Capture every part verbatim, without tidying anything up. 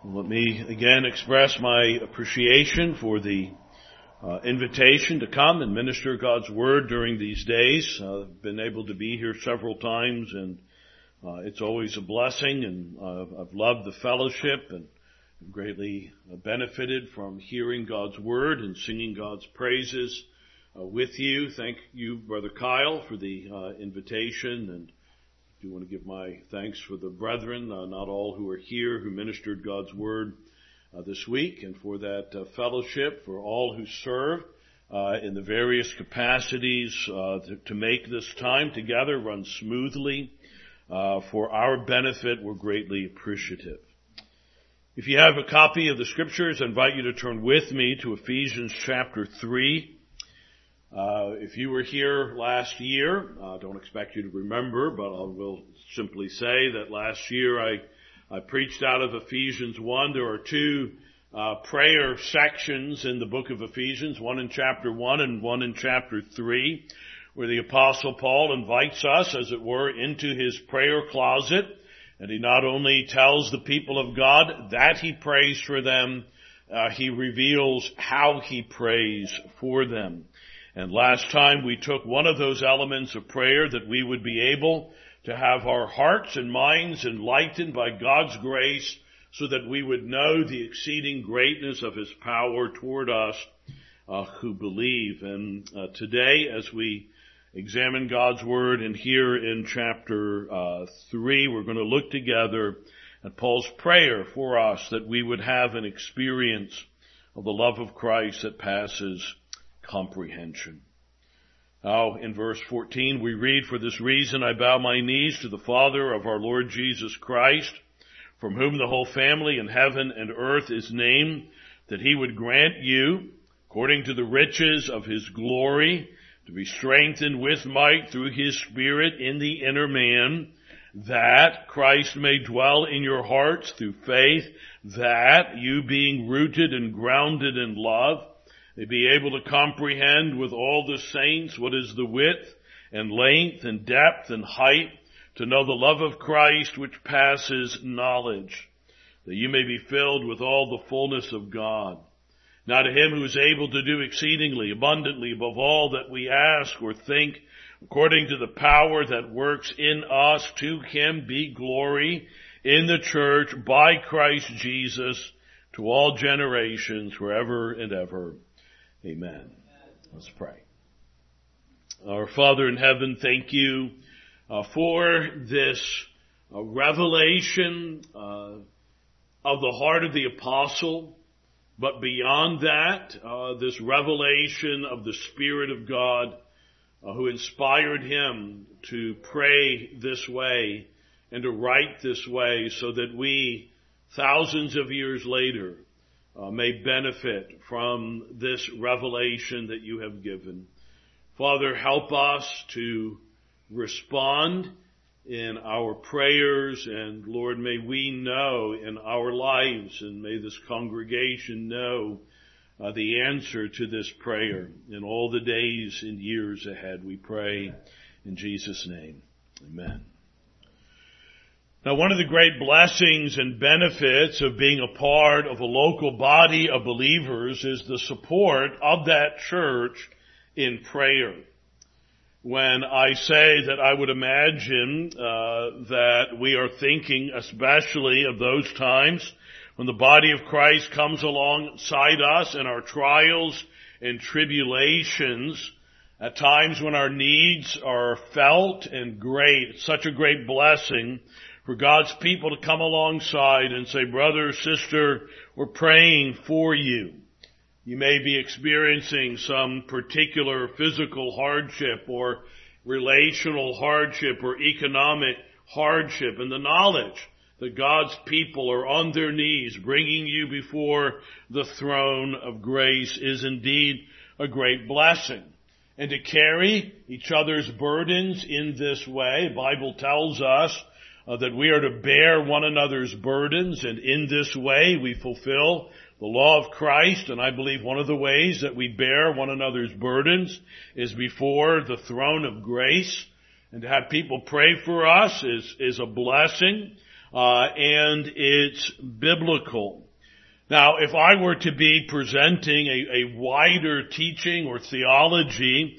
Let me again express my appreciation for the uh, invitation to come and minister God's Word during these days. Uh, I've been able to be here several times, and uh, it's always a blessing, and uh, I've loved the fellowship and greatly benefited from hearing God's Word and singing God's praises uh, with you. Thank you, Brother Kyle, for the uh, invitation, and I do want to give my thanks for the brethren, uh, not all who are here, who ministered God's Word uh, this week, and for that uh, fellowship, for all who serve uh, in the various capacities uh, to, to make this time together run smoothly. Uh, for our benefit, we're greatly appreciative. If you have a copy of the Scriptures, I invite you to turn with me to Ephesians chapter three. Uh, if you were here last year, I uh, don't expect you to remember, but I will simply say that last year I, I preached out of Ephesians one. There are two uh, prayer sections in the book of Ephesians, one in chapter one and one in chapter three, where the Apostle Paul invites us, as it were, into his prayer closet, and he not only tells the people of God that he prays for them, uh, he reveals how he prays for them. And last time we took one of those elements of prayer, that we would be able to have our hearts and minds enlightened by God's grace so that we would know the exceeding greatness of his power toward us uh, who believe. And uh, today, as we examine God's Word, and here in chapter uh, three, we're going to look together at Paul's prayer for us, that we would have an experience of the love of Christ that passes comprehension. Now, in verse fourteen, we read, "For this reason I bow my knees to the Father of our Lord Jesus Christ, from whom the whole family in heaven and earth is named, that he would grant you, according to the riches of his glory, to be strengthened with might through his Spirit in the inner man, that Christ may dwell in your hearts through faith, that you, being rooted and grounded in love, may be able to comprehend with all the saints what is the width and length and depth and height, to know the love of Christ which passes knowledge, that you may be filled with all the fullness of God. Now to him who is able to do exceedingly abundantly above all that we ask or think, according to the power that works in us, to him be glory in the church by Christ Jesus to all generations forever and ever. Amen. Let's pray. Our Father in heaven, thank you uh, for this uh, revelation uh, of the heart of the apostle. But beyond that, uh, this revelation of the Spirit of God uh, who inspired him to pray this way and to write this way, so that we, thousands of years later, uh, may benefit from this revelation that you have given. Father, help us to respond in our prayers, and Lord, may we know in our lives, and may this congregation know uh, the answer to this prayer in all the days and years ahead. We pray in Jesus' name. Amen. Now, one of the great blessings and benefits of being a part of a local body of believers is the support of that church in prayer. When I say that, I would imagine uh, that we are thinking especially of those times when the body of Christ comes alongside us in our trials and tribulations, at times when our needs are felt and great. It's such a great blessing for God's people to come alongside and say, brother, sister, we're praying for you. You may be experiencing some particular physical hardship or relational hardship or economic hardship, and the knowledge that God's people are on their knees bringing you before the throne of grace is indeed a great blessing. And to carry each other's burdens in this way, the Bible tells us uh, that we are to bear one another's burdens, and in this way we fulfill the law of Christ. And I believe one of the ways that we bear one another's burdens is before the throne of grace. And to have people pray for us is, is a blessing. uh, and it's biblical. Now, if I were to be presenting a, a wider teaching or theology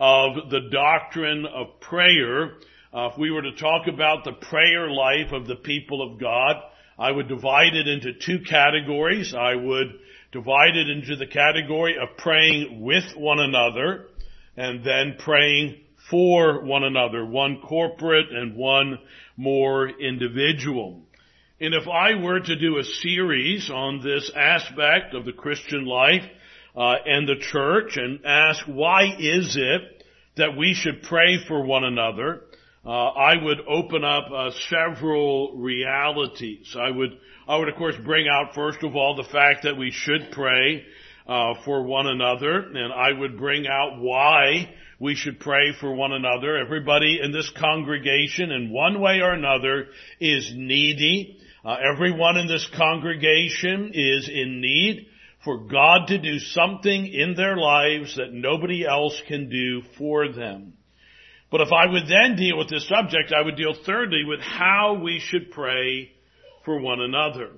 of the doctrine of prayer, uh, if we were to talk about the prayer life of the people of God, I would divide it into two categories. I would divide it into the category of praying with one another and then praying for one another, one corporate and one more individual. And if I were to do a series on this aspect of the Christian life uh, and the church and ask why is it that we should pray for one another, uh, I would open up uh, several realities. I would, I would of course bring out first of all the fact that we should pray uh, for one another, and I would bring out why we should pray for one another. Everybody in this congregation in one way or another is needy. Uh, everyone in this congregation is in need for God to do something in their lives that nobody else can do for them. But if I would then deal with this subject, I would deal thirdly with how we should pray for one another.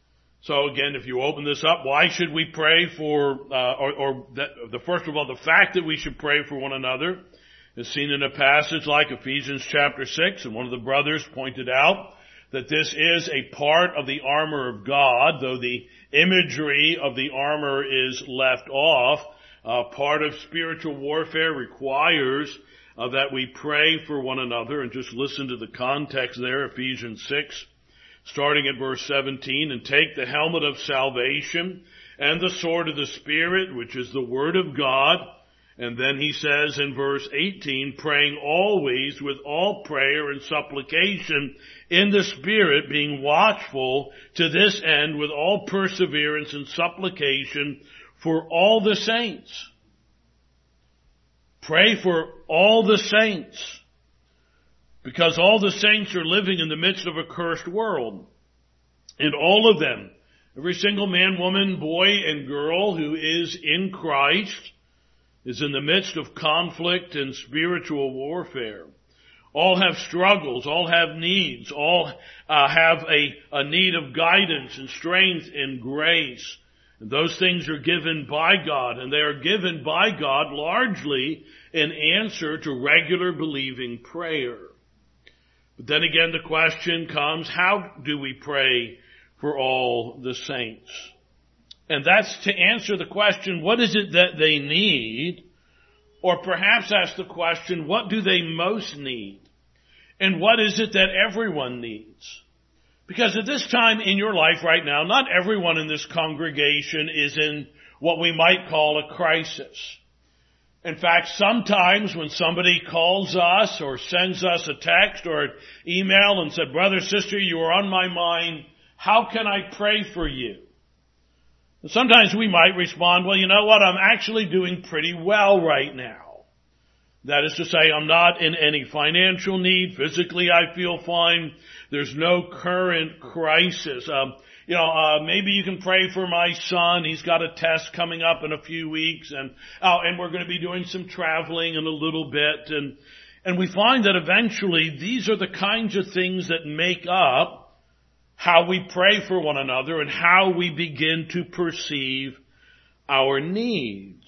So again, if you open this up, why should we pray for, uh, or, or that, the first of all, the fact that we should pray for one another is seen in a passage like Ephesians chapter six, and one of the brothers pointed out that this is a part of the armor of God, though the imagery of the armor is left off. Uh, part of spiritual warfare requires uh, that we pray for one another, and just listen to the context there, Ephesians six, starting at verse seventeen, and take the helmet of salvation and the sword of the Spirit, which is the Word of God. And then he says in verse eighteen, praying always with all prayer and supplication in the Spirit, being watchful to this end with all perseverance and supplication for all the saints. Pray for all the saints, because all the saints are living in the midst of a cursed world. And all of them, every single man, woman, boy, and girl who is in Christ, is in the midst of conflict and spiritual warfare. All have struggles, all have needs, all uh, have a, a need of guidance and strength and grace. And those things are given by God, and they are given by God largely in answer to regular believing prayer. But then again the question comes, how do we pray for all the saints? And that's to answer the question, what is it that they need? Or perhaps ask the question, what do they most need? And what is it that everyone needs? Because at this time in your life right now, not everyone in this congregation is in what we might call a crisis. In fact, sometimes when somebody calls us or sends us a text or an email and said, brother, sister, you are on my mind, how can I pray for you? And sometimes we might respond, well, you know what, I'm actually doing pretty well right now. That is to say, I'm not in any financial need. Physically, I feel fine. There's no current crisis. Um, you know, uh, maybe you can pray for my son. He's got a test coming up in a few weeks, and oh, and we're going to be doing some traveling in a little bit. And and we find that eventually these are the kinds of things that make up how we pray for one another and how we begin to perceive our needs.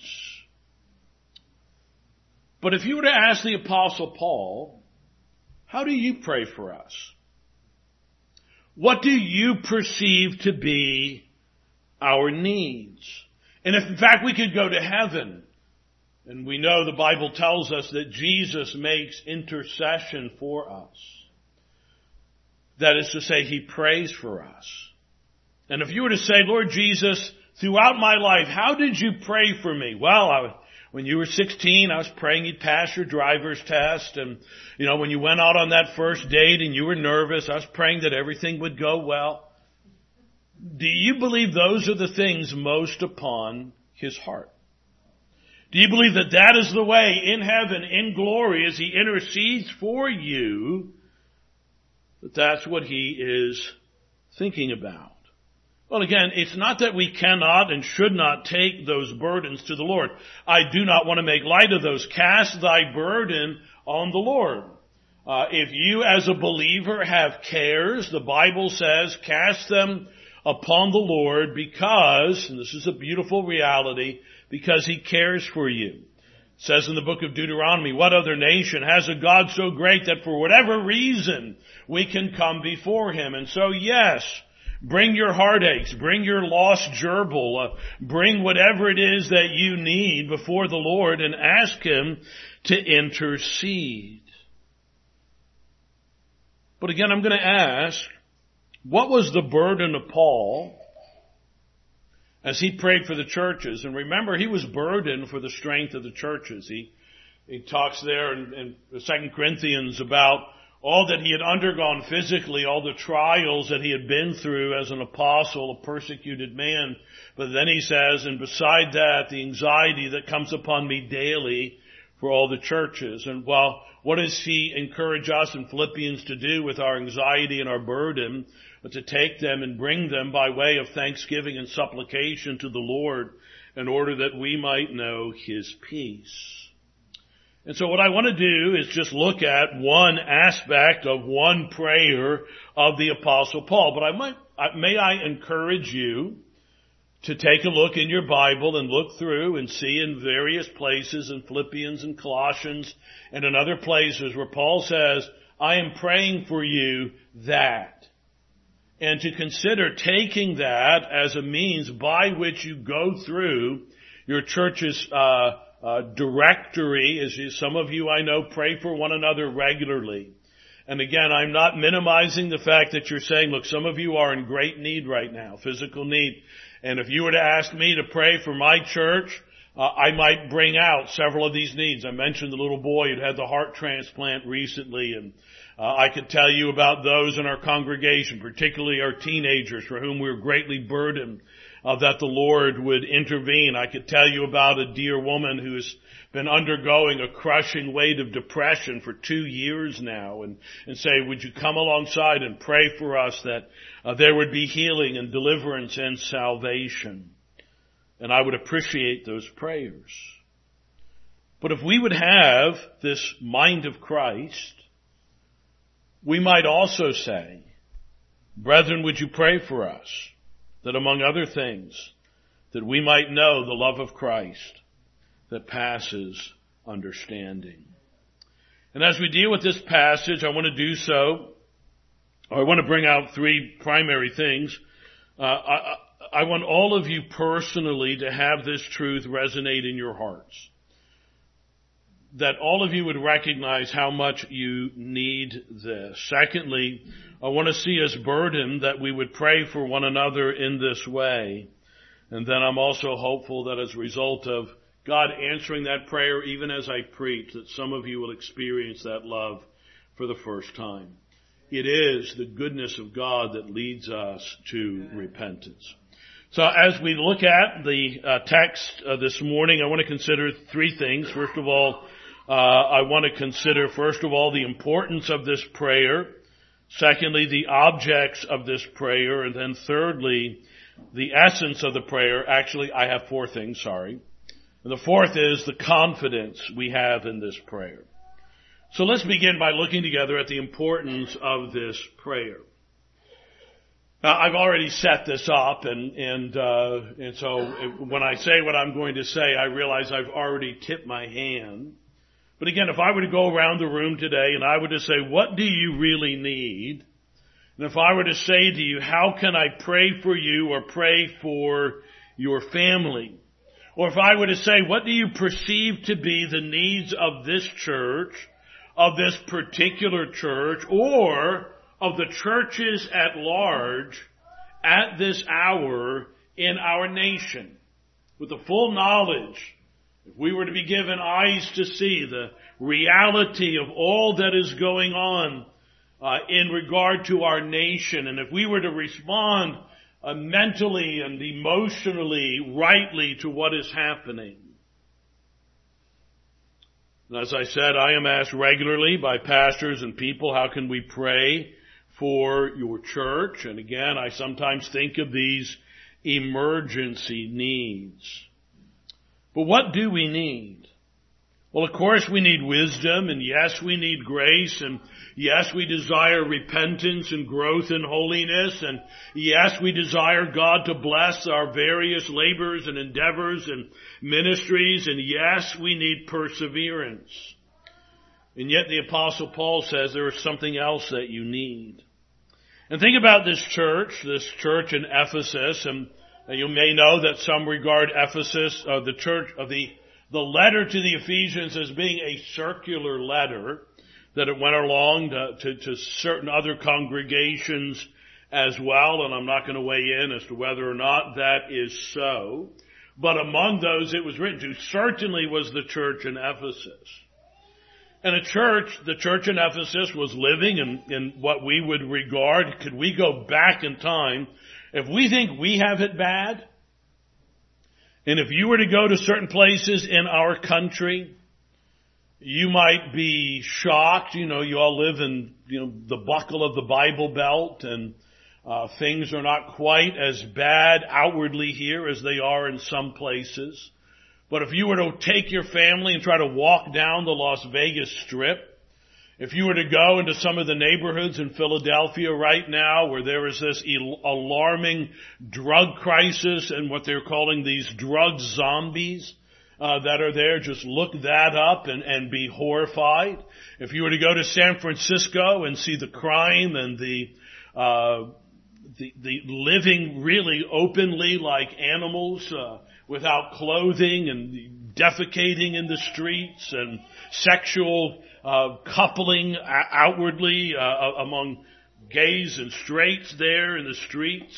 But if you were to ask the Apostle Paul, how do you pray for us? What do you perceive to be our needs? And if in fact we could go to heaven, and we know the Bible tells us that Jesus makes intercession for us. That is to say, He prays for us. And if you were to say, Lord Jesus, throughout my life, how did you pray for me? Well, I When you were sixteen, I was praying you'd pass your driver's test. And, you know, when you went out on that first date and you were nervous, I was praying that everything would go well. Do you believe those are the things most upon His heart? Do you believe that that is the way in heaven, in glory, as He intercedes for you, that that's what He is thinking about? Well, again, it's not that we cannot and should not take those burdens to the Lord. I do not want to make light of those. Cast thy burden on the Lord. Uh, if you as a believer have cares, the Bible says, cast them upon the Lord because, and this is a beautiful reality, because He cares for you. It says in the book of Deuteronomy, what other nation has a God so great that for whatever reason we can come before Him? And so yes, bring your heartaches, bring your lost gerbil, uh, bring whatever it is that you need before the Lord and ask Him to intercede. But again, I'm going to ask, what was the burden of Paul as he prayed for the churches? And remember, he was burdened for the strength of the churches. He, he talks there in, in Second Corinthians about all that he had undergone physically, all the trials that he had been through as an apostle, a persecuted man. But then he says, and beside that, the anxiety that comes upon me daily for all the churches. And while what does he encourage us in Philippians to do with our anxiety and our burden? But to take them and bring them by way of thanksgiving and supplication to the Lord in order that we might know His peace. And so what I want to do is just look at one aspect of one prayer of the Apostle Paul. But I might, may I encourage you to take a look in your Bible and look through and see in various places in Philippians and Colossians and in other places where Paul says, I am praying for you that. And to consider taking that as a means by which you go through your church's uh, uh directory. As you, some of you I know pray for one another regularly. And again, I'm not minimizing the fact that you're saying, look, some of you are in great need right now, physical need. And if you were to ask me to pray for my church, uh, I might bring out several of these needs. I mentioned the little boy who had the heart transplant recently, and Uh, I could tell you about those in our congregation, particularly our teenagers for whom we're greatly burdened, uh, that the Lord would intervene. I could tell you about a dear woman who's been undergoing a crushing weight of depression for two years now and, and say, would you come alongside and pray for us that uh, there would be healing and deliverance and salvation. And I would appreciate those prayers. But if we would have this mind of Christ, we might also say, brethren, would you pray for us, that among other things, that we might know the love of Christ that passes understanding. And as we deal with this passage, I want to do so, or I want to bring out three primary things. Uh, I, I want all of you personally to have this truth resonate in your hearts. That all of you would recognize how much you need this. Secondly, I want to see us burdened that we would pray for one another in this way. And then I'm also hopeful that as a result of God answering that prayer, even as I preach, that some of you will experience that love for the first time. It is the goodness of God that leads us to repentance. So as we look at the uh, text uh, this morning, I want to consider three things. First of all, Uh, I want to consider, first of all, the importance of this prayer. Secondly, the objects of this prayer. And then thirdly, the essence of the prayer. Actually, I have four things, sorry. And the fourth is the confidence we have in this prayer. So let's begin by looking together at the importance of this prayer. Now, I've already set this up, and and uh, and so when I say what I'm going to say, I realize I've already tipped my hand. But again, if I were to go around the room today and I were to say, what do you really need? And if I were to say to you, how can I pray for you or pray for your family? Or if I were to say, what do you perceive to be the needs of this church, of this particular church, or of the churches at large at this hour in our nation? With the full knowledge, if we were to be given eyes to see the reality of all that is going on uh, in regard to our nation, and if we were to respond uh, mentally and emotionally rightly to what is happening. And as I said, I am asked regularly by pastors and people, how can we pray for your church? And again, I sometimes think of these emergency needs. But what do we need? Well, of course we need wisdom, and yes, we need grace, and yes, we desire repentance and growth in holiness, and yes, we desire God to bless our various labors and endeavors and ministries, and yes, we need perseverance. And yet the Apostle Paul says there is something else that you need. And think about this church, this church in Ephesus, and you may know that some regard Ephesus, uh, the church of the The letter to the Ephesians as being a circular letter, that it went along to, to, to certain other congregations as well, and I'm not going to weigh in as to whether or not that is so. But among those it was written to certainly was the church in Ephesus. And a church, the church in Ephesus was living in, in what we would regard, could we go back in time, if we think we have it bad, and if you were to go to certain places in our country, you might be shocked. You know, you all live in, you know, the buckle of the Bible Belt, and uh, things are not quite as bad outwardly here as they are in some places. But if you were to take your family and try to walk down the Las Vegas Strip, if you were to go into some of the neighborhoods in Philadelphia right now where there is this alarming drug crisis and what they're calling these drug zombies uh, that are there, just look that up and, and be horrified. If you were to go to San Francisco and see the crime and the uh the, the living really openly like animals uh, without clothing and defecating in the streets and sexual Uh, coupling outwardly uh, among gays and straights there in the streets.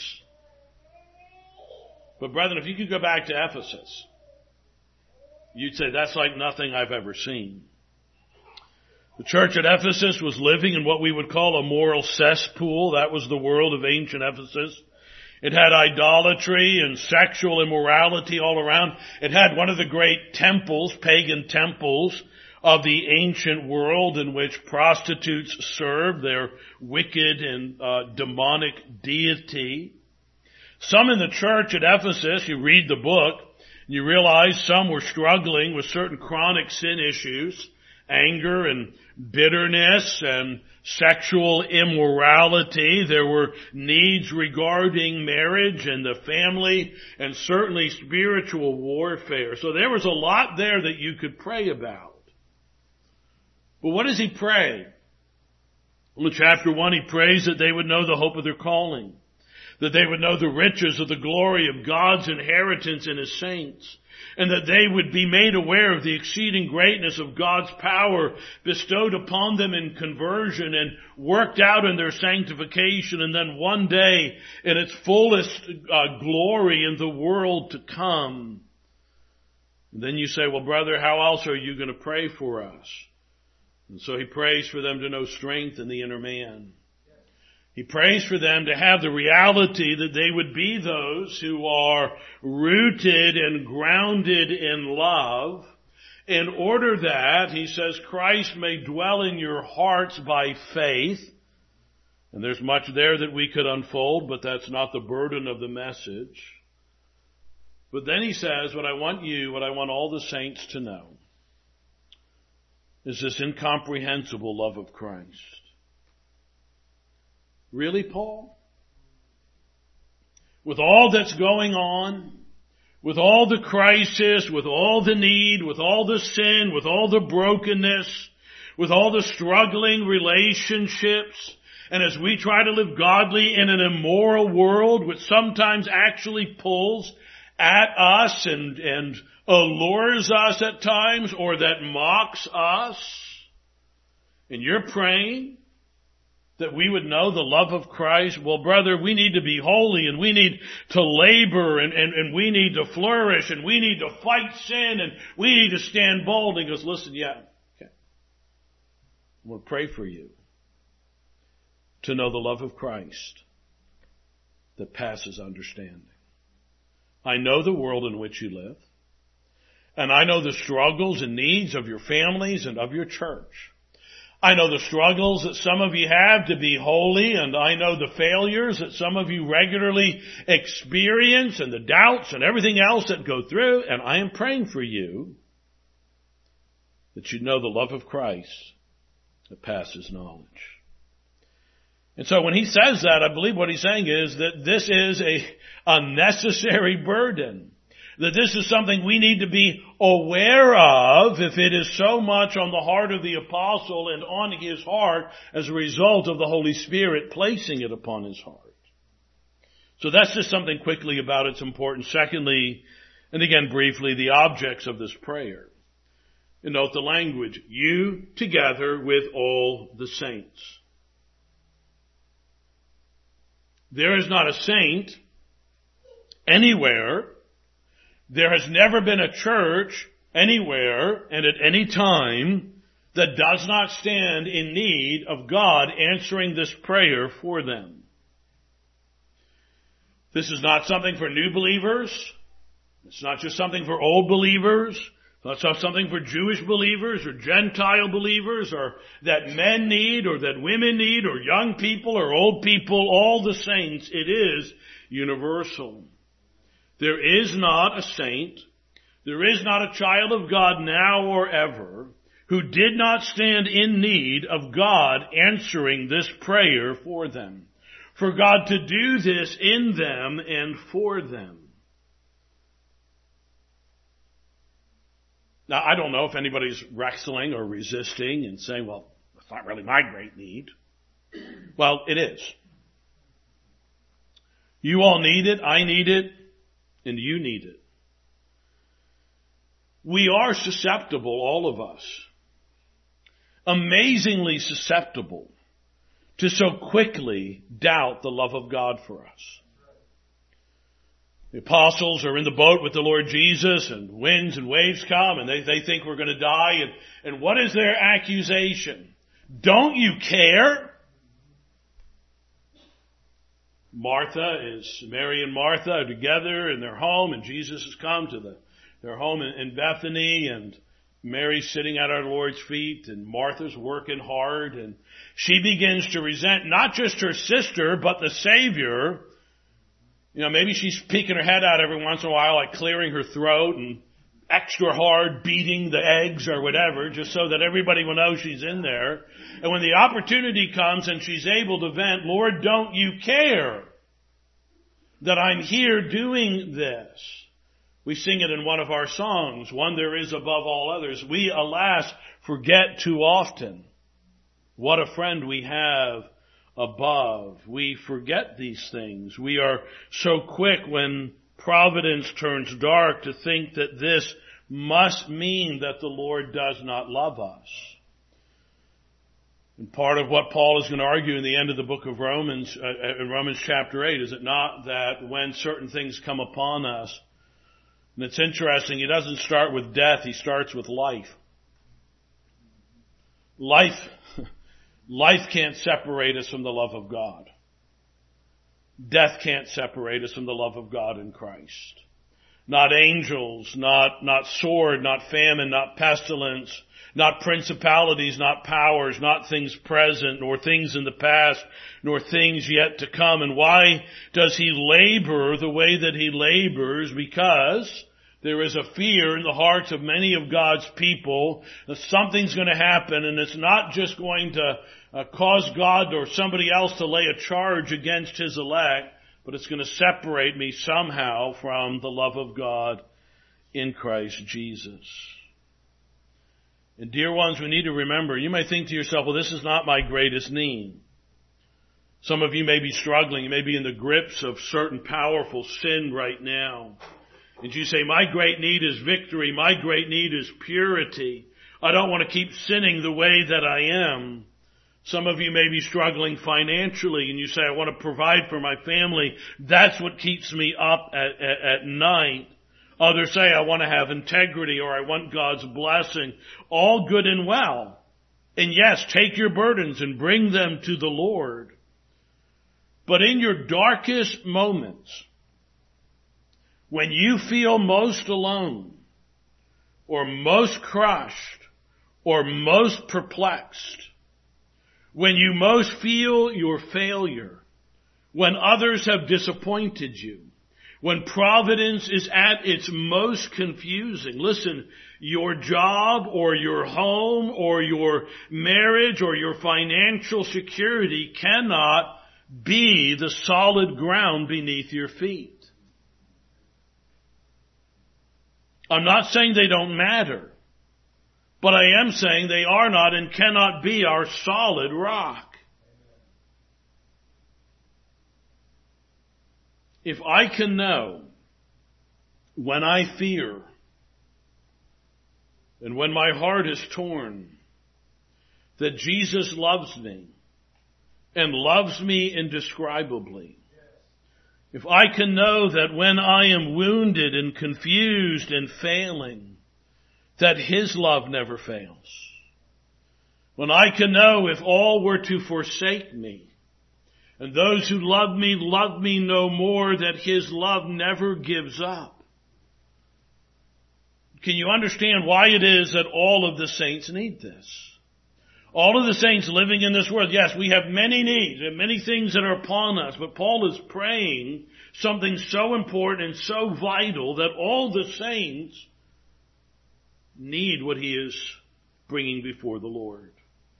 But brethren, if you could go back to Ephesus, you'd say that's like nothing I've ever seen. The church at Ephesus was living in what we would call a moral cesspool. That was the world of ancient Ephesus. It had idolatry and sexual immorality all around. It had one of the great temples, pagan temples, of the ancient world in which prostitutes served their wicked and uh, demonic deity. Some in the church at Ephesus, you read the book, and you realize some were struggling with certain chronic sin issues, anger and bitterness and sexual immorality. There were needs regarding marriage and the family and certainly spiritual warfare. So there was a lot there that you could pray about. But what does he pray? Well, in chapter one, he prays that they would know the hope of their calling, that they would know the riches of the glory of God's inheritance in His saints, and that they would be made aware of the exceeding greatness of God's power bestowed upon them in conversion and worked out in their sanctification, and then one day in its fullest uh, glory in the world to come. And then you say, well, brother, how else are you going to pray for us? And so he prays for them to know strength in the inner man. He prays for them to have the reality that they would be those who are rooted and grounded in love, in order that, he says, Christ may dwell in your hearts by faith. And there's much there that we could unfold, but that's not the burden of the message. But then he says, what I want you, what I want all the saints to know, is this incomprehensible love of Christ. Really, Paul? With all that's going on, with all the crisis, with all the need, with all the sin, with all the brokenness, with all the struggling relationships, and as we try to live godly in an immoral world, which sometimes actually pulls at us and, and allures us at times, or that mocks us, and you're praying that we would know the love of Christ. Well, brother, we need to be holy, and we need to labor, and, and, and we need to flourish, and we need to fight sin, and we need to stand bold. And he goes, listen, yeah, okay. I'm going to pray for you to know the love of Christ that passes understanding. I know the world in which you live. And I know the struggles and needs of your families and of your church. I know the struggles that some of you have to be holy, and I know the failures that some of you regularly experience and the doubts and everything else that go through, and I am praying for you that you'd know the love of Christ that passes knowledge. And so when he says that, I believe what he's saying is that this is a unnecessary burden. That this is something we need to be aware of if it is so much on the heart of the apostle and on his heart as a result of the Holy Spirit placing it upon his heart. So that's just something quickly about its importance. Secondly, and again briefly, the objects of this prayer. And note the language, you together with all the saints. There is not a saint anywhere. There has never been a church anywhere and at any time that does not stand in need of God answering this prayer for them. This is not something for new believers. It's not just something for old believers. It's not something for Jewish believers or Gentile believers or that men need or that women need or young people or old people, all the saints. It is universal. There is not a saint, there is not a child of God now or ever who did not stand in need of God answering this prayer for them. For God to do this in them and for them. Now, I don't know if anybody's wrestling or resisting and saying, well, that's not really my great need. Well, it is. You all need it, I need it, and you need it. We are susceptible, all of us, amazingly susceptible to so quickly doubt the love of God for us. The apostles are in the boat with the Lord Jesus and winds and waves come and they, they think we're going to die. And, and what is their accusation? Don't you care? Martha is, Mary and Martha are together in their home and Jesus has come to the, their home in, in Bethany and Mary's sitting at our Lord's feet and Martha's working hard and she begins to resent not just her sister but the Savior. You know, maybe she's peeking her head out every once in a while, like clearing her throat and extra hard beating the eggs or whatever, just so that everybody will know she's in there. And when the opportunity comes and she's able to vent, Lord, don't you care that I'm here doing this? We sing it in one of our songs, one there is above all others. We, alas, forget too often what a friend we have above. We forget these things. We are so quick when providence turns dark to think that this must mean that the Lord does not love us. And part of what Paul is going to argue in the end of the book of Romans, uh, in Romans chapter eight, is it not that when certain things come upon us, and it's interesting, he doesn't start with death, he starts with life. Life Life can't separate us from the love of God. Death can't separate us from the love of God in Christ. Not angels, not, not sword, not famine, not pestilence, not principalities, not powers, not things present, nor things in the past, nor things yet to come. And why does he labor the way that he labors? Because there is a fear in the hearts of many of God's people that something's going to happen and it's not just going to uh, cause God or somebody else to lay a charge against his elect, but it's going to separate me somehow from the love of God in Christ Jesus. And dear ones, we need to remember, you may think to yourself, well, this is not my greatest need. Some of you may be struggling, you may be in the grips of certain powerful sin right now. And you say, my great need is victory. My great need is purity. I don't want to keep sinning the way that I am. Some of you may be struggling financially and you say, I want to provide for my family. That's what keeps me up at, at, at night. Others say, I want to have integrity or I want God's blessing. All good and well. And yes, take your burdens and bring them to the Lord. But in your darkest moments, when you feel most alone, or most crushed, or most perplexed, when you most feel your failure, when others have disappointed you, when providence is at its most confusing. Listen, your job or your home or your marriage or your financial security cannot be the solid ground beneath your feet. I'm not saying they don't matter, but I am saying they are not and cannot be our solid rock. If I can know when I fear and when my heart is torn that Jesus loves me and loves me indescribably, if I can know that when I am wounded and confused and failing, that His love never fails, when I can know if all were to forsake me, and those who love me love me no more, that His love never gives up. Can you understand why it is that all of the saints need this? All of the saints living in this world, yes, we have many needs and many things that are upon us, but Paul is praying something so important and so vital that all the saints need what he is bringing before the Lord.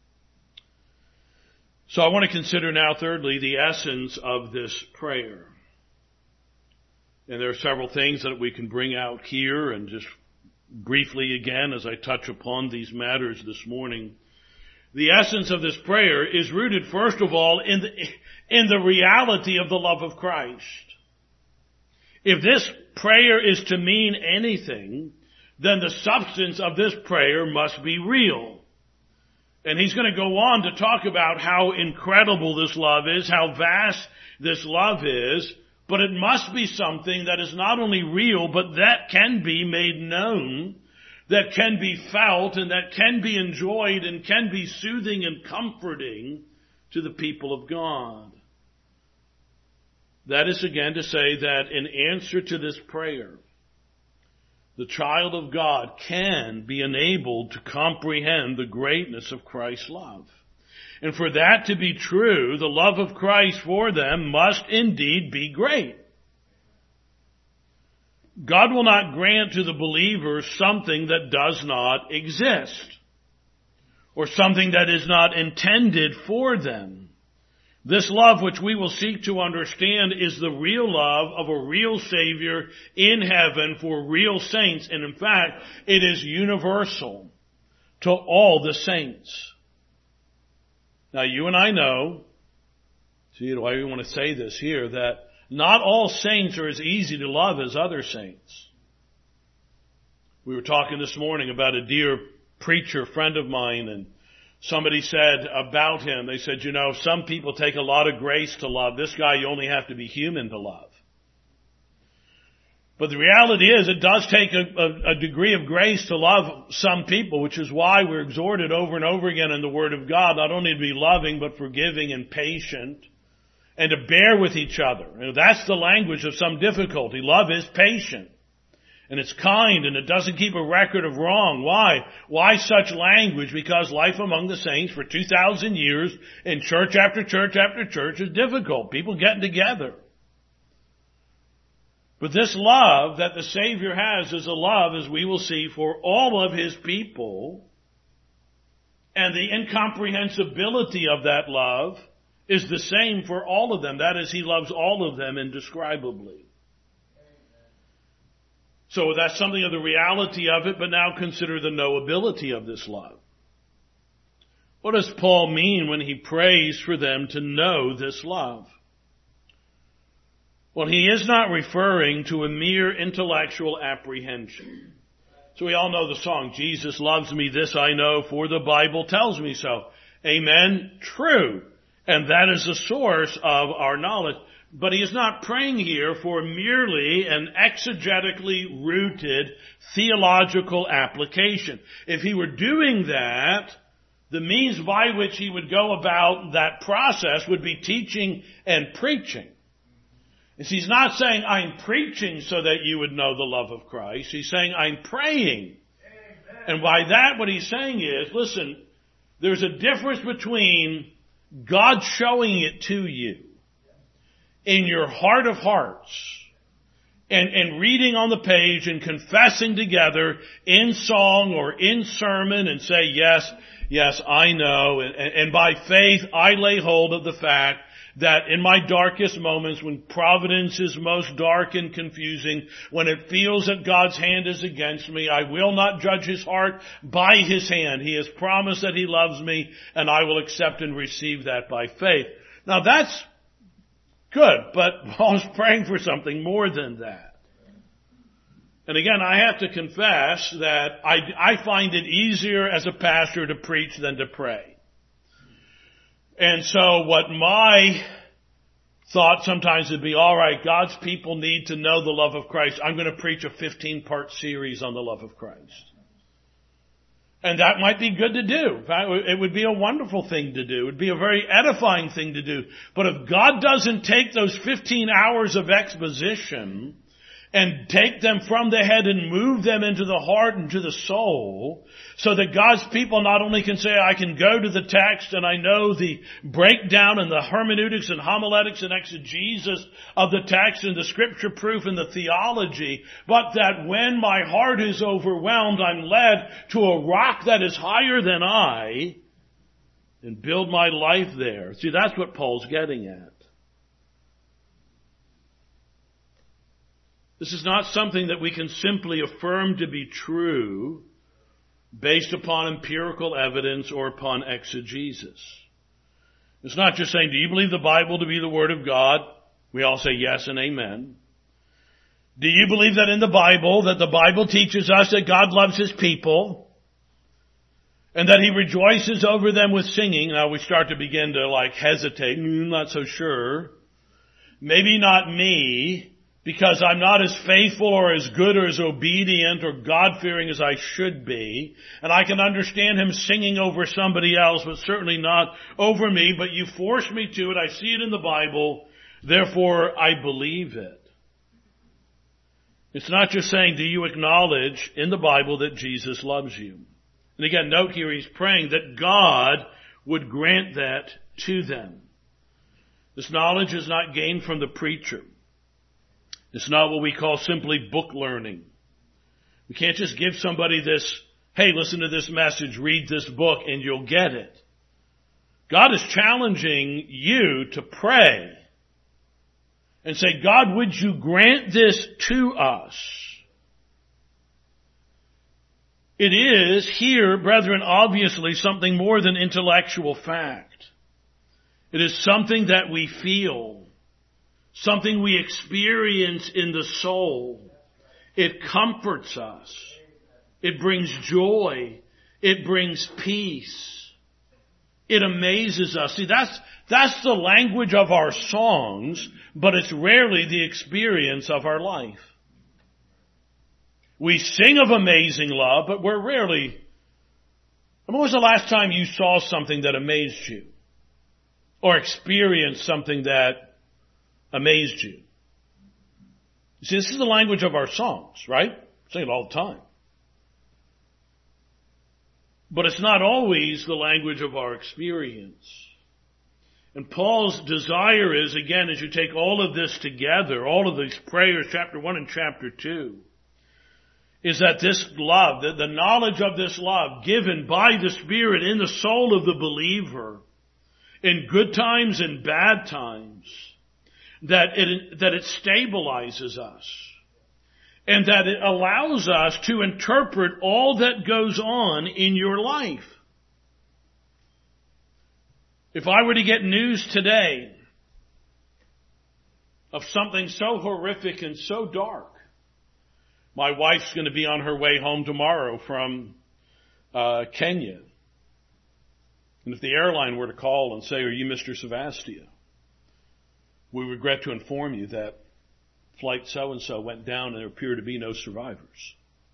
So I want to consider now, thirdly, the essence of this prayer. And there are several things that we can bring out here, and just briefly again as I touch upon these matters this morning. The essence of this prayer is rooted, first of all, in the, in the reality of the love of Christ. If this prayer is to mean anything, then the substance of this prayer must be real. And he's going to go on to talk about how incredible this love is, how vast this love is, but it must be something that is not only real, but that can be made known, that can be felt, and that can be enjoyed, and can be soothing and comforting to the people of God. That is again to say that in answer to this prayer, the child of God can be enabled to comprehend the greatness of Christ's love. And for that to be true, the love of Christ for them must indeed be great. God will not grant to the believer something that does not exist, or something that is not intended for them. This love which we will seek to understand is the real love of a real Savior in heaven for real saints. And in fact, it is universal to all the saints. Now you and I know, see why we want to say this here, that not all saints are as easy to love as other saints. We were talking this morning about a dear preacher friend of mine, and somebody said about him, they said, you know, some people take a lot of grace to love. This guy, you only have to be human to love. But the reality is, it does take a, a, a degree of grace to love some people, which is why we're exhorted over and over again in the Word of God, not only to be loving, but forgiving and patient, and to bear with each other. And that's the language of some difficulty. Love is patient. And it's kind, and it doesn't keep a record of wrong. Why? Why such language? Because life among the saints for two thousand years, in church after church after church, is difficult. People getting together. But this love that the Savior has is a love, as we will see, for all of His people. And the incomprehensibility of that love is the same for all of them. That is, He loves all of them indescribably. So that's something of the reality of it, but now consider the knowability of this love. What does Paul mean when he prays for them to know this love? Well, he is not referring to a mere intellectual apprehension. So we all know the song, Jesus loves me, this I know, for the Bible tells me so. Amen? True. And that is the source of our knowledge. But he is not praying here for merely an exegetically rooted theological application. If he were doing that, the means by which he would go about that process would be teaching and preaching. And he's not saying, I'm preaching so that you would know the love of Christ. He's saying, I'm praying. Amen. And by that, what he's saying is, listen, there's a difference between God showing it to you in your heart of hearts, and, and reading on the page and confessing together in song or in sermon and say, yes, yes, I know. And, and by faith, I lay hold of the fact that in my darkest moments, when providence is most dark and confusing, when it feels that God's hand is against me, I will not judge His heart by His hand. He has promised that He loves me, and I will accept and receive that by faith. Now that's good, but Paul's praying for something more than that. And again, I have to confess that I, I find it easier as a pastor to preach than to pray. And so what my thought sometimes would be, all right, God's people need to know the love of Christ. I'm going to preach a fifteen-part series on the love of Christ. And that might be good to do. It would be a wonderful thing to do. It would be a very edifying thing to do. But if God doesn't take those fifteen hours of exposition and take them from the head and move them into the heart and to the soul, so that God's people not only can say, I can go to the text and I know the breakdown and the hermeneutics and homiletics and exegesis of the text and the scripture proof and the theology, but that when my heart is overwhelmed, I'm led to a rock that is higher than I and build my life there. See, that's what Paul's getting at. This is not something that we can simply affirm to be true based upon empirical evidence or upon exegesis. It's not just saying, do you believe the Bible to be the Word of God? We all say yes and amen. Do you believe that in the Bible, that the Bible teaches us that God loves His people and that He rejoices over them with singing? Now we start to begin to like hesitate. Mm, not so sure. Maybe not me, because I'm not as faithful or as good or as obedient or God-fearing as I should be. And I can understand Him singing over somebody else, but certainly not over me. But you force me to it. I see it in the Bible. Therefore, I believe it. It's not just saying, do you acknowledge in the Bible that Jesus loves you? And again, note here he's praying that God would grant that to them. This knowledge is not gained from the preacher. It's not what we call simply book learning. We can't just give somebody this, hey, listen to this message, read this book, and you'll get it. God is challenging you to pray and say, God, would you grant this to us? It is here, brethren, obviously something more than intellectual fact. It is something that we feel. Something we experience in the soul. It comforts us. It brings joy. It brings peace. It amazes us. See, that's, that's the language of our songs, but it's rarely the experience of our life. We sing of amazing love, but we're rarely... When was the last time you saw something that amazed you? Or experienced something that amazed you? You see, this is the language of our songs, right? We sing it all the time. But it's not always the language of our experience. And Paul's desire is, again, as you take all of this together, all of these prayers, chapter one and chapter two, is that this love, that the knowledge of this love given by the Spirit in the soul of the believer, in good times and bad times, that it, that it stabilizes us and that it allows us to interpret all that goes on in your life. If I were to get news today of something so horrific and so dark, my wife's going to be on her way home tomorrow from uh, Kenya. And if the airline were to call and say, are you Mister Savastia? We regret to inform you that flight so-and-so went down and there appear to be no survivors.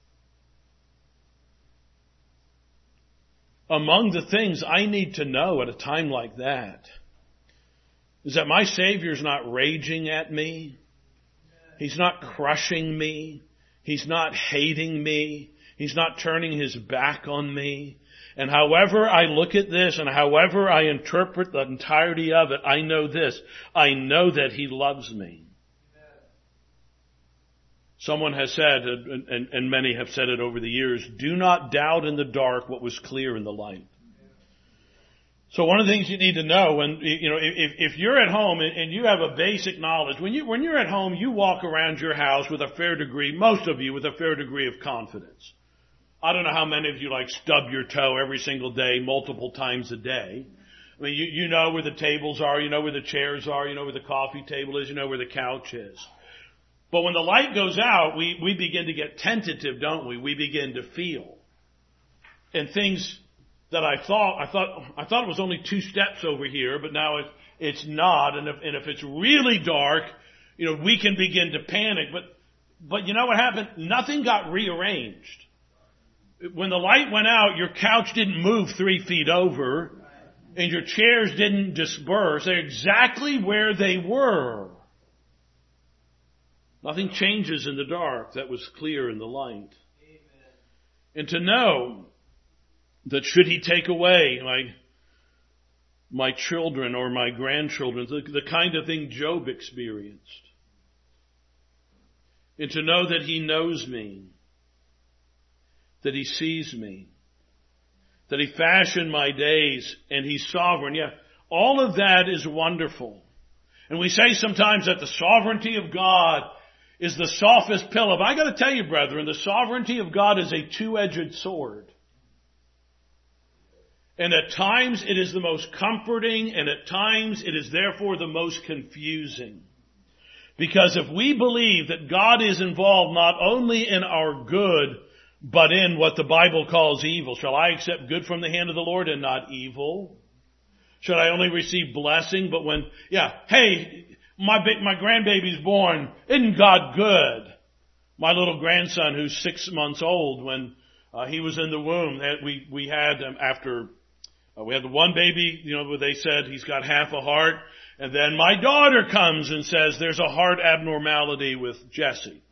Among the things I need to know at a time like that is that my Savior's not raging at me. He's not crushing me. He's not hating me. He's not turning His back on me. And however I look at this and however I interpret the entirety of it, I know this. I know that He loves me. Someone has said, and, and, and many have said it over the years, do not doubt in the dark what was clear in the light. So one of the things you need to know, when you know, if, if you're at home and, and you have a basic knowledge, when you when you're at home, you walk around your house with a fair degree, most of you with a fair degree of confidence. I don't know how many of you like stub your toe every single day, multiple times a day. I mean, you you know where the tables are, you know where the chairs are, you know where the coffee table is, you know where the couch is. But when the light goes out, we we begin to get tentative, don't we? We begin to feel, and things that I thought, I thought, I thought it was only two steps over here, but now it, it's not. And if, and if it's really dark, you know, we can begin to panic. But, but you know what happened? Nothing got rearranged. When the light went out, your couch didn't move three feet over, and your chairs didn't disperse. They're exactly where they were. Nothing changes in the dark. That was clear in the light. And to know that should he take away my, my children or my grandchildren, the, the kind of thing Job experienced. And to know that he knows me, that he sees me, that he fashioned my days and he's sovereign. Yeah, all of that is wonderful. And we say sometimes that the sovereignty of God is the softest pillow. But I got to tell you, brethren, the sovereignty of God is a two-edged sword. And at times it is the most comforting, and at times it is therefore the most confusing. Because if we believe that God is involved not only in our good, but in what the Bible calls evil, shall I accept good from the hand of the Lord and not evil? Should I only receive blessing, but when, yeah, hey, my my grandbaby's born, isn't God good? My little grandson who's six months old, when uh, he was in the womb, we, we had um, after... Uh, we had the one baby, you know, where they said he's got half a heart. And then my daughter comes and says there's a heart abnormality with Jesse.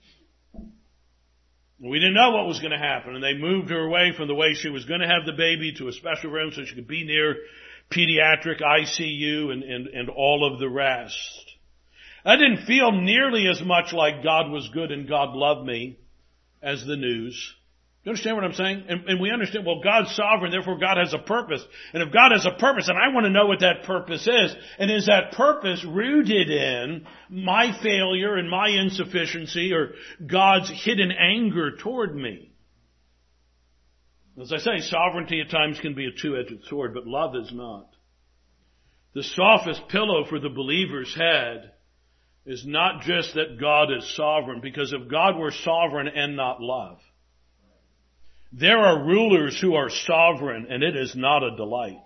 We didn't know what was going to happen. And they moved her away from the way she was going to have the baby to a special room so she could be near pediatric I C U and, and, and all of the rest. I didn't feel nearly as much like God was good and God loved me as the news. You understand what I'm saying? And, and we understand, well, God's sovereign, therefore God has a purpose. And if God has a purpose, then I want to know what that purpose is. And is that purpose rooted in my failure and my insufficiency, or God's hidden anger toward me? As I say, sovereignty at times can be a two-edged sword, but love is not. The softest pillow for the believer's head is not just that God is sovereign, because if God were sovereign and not love, there are rulers who are sovereign, and it is not a delight.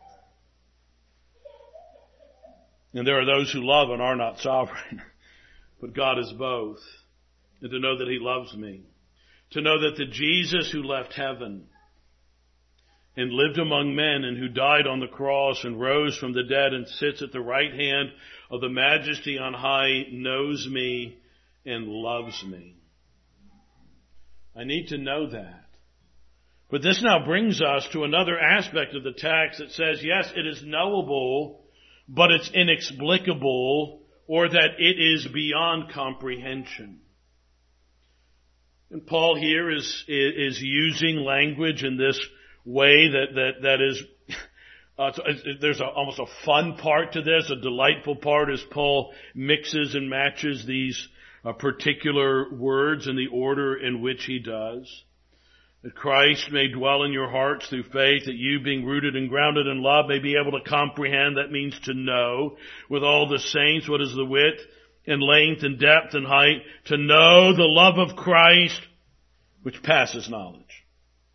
And there are those who love and are not sovereign. But God is both. And to know that he loves me. To know that the Jesus who left heaven and lived among men and who died on the cross and rose from the dead and sits at the right hand of the Majesty on high knows me and loves me. I need to know that. But this now brings us to another aspect of the text that says, yes, it is knowable, but it's inexplicable, or that it is beyond comprehension. And Paul here is is using language in this way that that that is. Uh, there's a, almost a fun part to this, a delightful part, as Paul mixes and matches these uh, particular words in the order in which he does. That Christ may dwell in your hearts through faith, that you, being rooted and grounded in love, may be able to comprehend, that means to know, with all the saints, what is the width and length and depth and height, to know the love of Christ, which passes knowledge.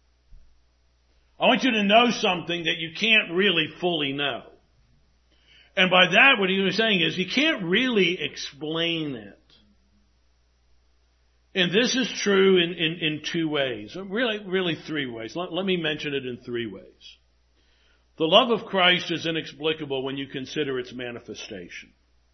I want you to know something that you can't really fully know. And by that, what he was saying is, you can't really explain it. And this is true in, in, in two ways. Really, really three ways. Let, let me mention it in three ways. The love of Christ is inexplicable when you consider its manifestation.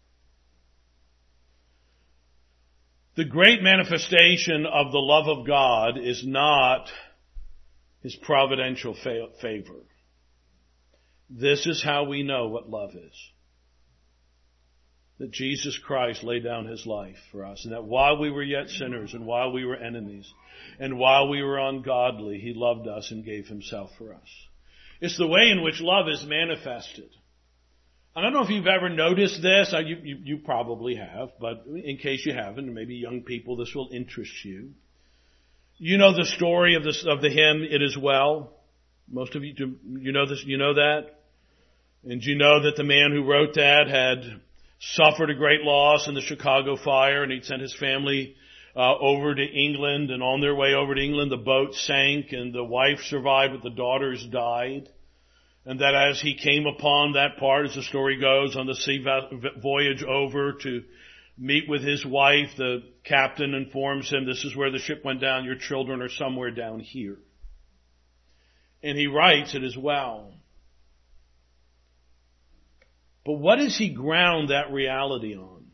The great manifestation of the love of God is not his providential fa- favor. This is how we know what love is. that Jesus Christ laid down His life for us, and that while we were yet sinners, and while we were enemies, and while we were ungodly, He loved us and gave Himself for us. It's the way in which love is manifested. I don't know if you've ever noticed this. You, you, you probably have, but in case you haven't, maybe young people, this will interest you. You know the story of this of the hymn, "It Is Well." Most of you, do you know this? You know that, and you know that the man who wrote that had suffered a great loss in the Chicago fire, and he'd sent his family uh, over to England, and on their way over to England, the boat sank, and the wife survived, but the daughters died. And that as he came upon that part, as the story goes, on the sea voyage over to meet with his wife, the captain informs him, "This is where the ship went down. Your children are somewhere down here." And he writes, "It is well." But what does he ground that reality on?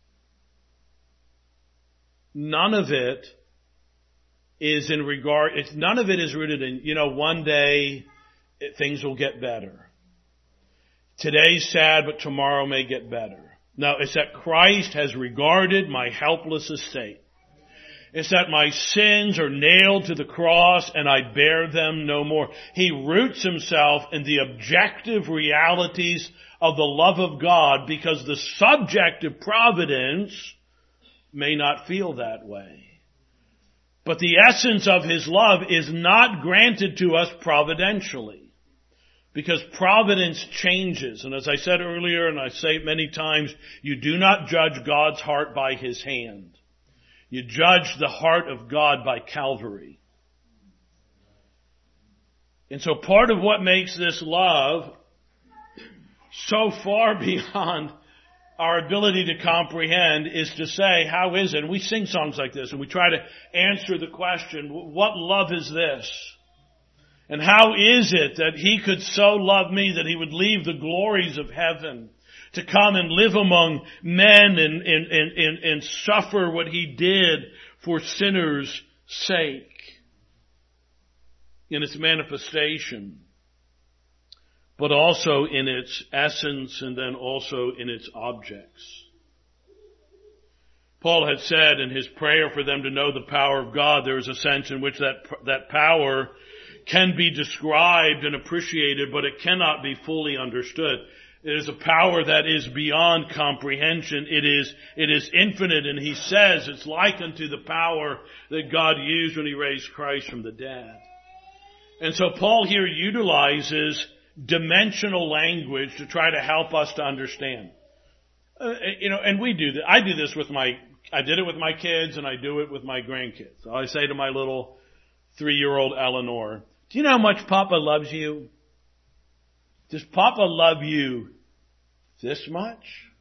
None of it is in regard, it's, none of it is rooted in, you know, one day it, things will get better. Today's sad, but tomorrow may get better. No, it's that Christ has regarded my helpless estate. It's that my sins are nailed to the cross and I bear them no more. He roots himself in the objective realities of the love of God, because the subjective providence may not feel that way. But the essence of His love is not granted to us providentially, because providence changes. And as I said earlier, and I say it many times, you do not judge God's heart by His hand. You judge the heart of God by Calvary. And so part of what makes this love so far beyond our ability to comprehend is to say, how is it? And we sing songs like this, and we try to answer the question, what love is this? And how is it that He could so love me that He would leave the glories of heaven to come and live among men and, and, and, and, and suffer what He did for sinners' sake in its manifestation, but also in its essence and then also in its objects. Paul had said in his prayer for them to know the power of God, there is a sense in which that, that power can be described and appreciated, but it cannot be fully understood. It is a power that is beyond comprehension. It is, it is infinite, and he says it's like unto the power that God used when He raised Christ from the dead. And so Paul here utilizes dimensional language to try to help us to understand. Uh, you know, and we do that. I do this with my, I did it with my kids, and I do it with my grandkids. So I say to my little three-year-old Eleanor, do you know how much Papa loves you? Does Papa love you this much?